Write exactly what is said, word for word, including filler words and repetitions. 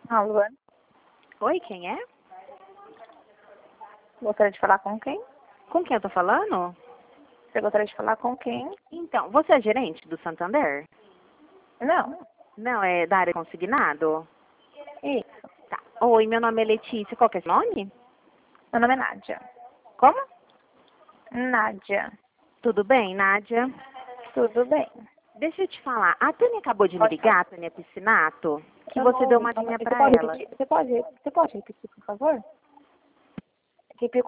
Alô? Oi, quem é? Gostaria de falar com quem? Com quem eu tô falando? Você gostaria de falar com quem? Então, você é gerente do Santander? Não. Não, é da área consignado? Isso. Tá. Oi, meu nome é Letícia. Qual que é seu nome? Meu nome é Nádia. Como? Nádia. Tudo bem, Nádia? Tudo bem. Deixa eu te falar. A Tânia acabou de me Pode ligar, falar. a Tânia Piscinato, que Eu não você deu ouvi. uma Então, linha Você pra pode ela. repetir? Você pode, você pode repetir, por favor? Repetir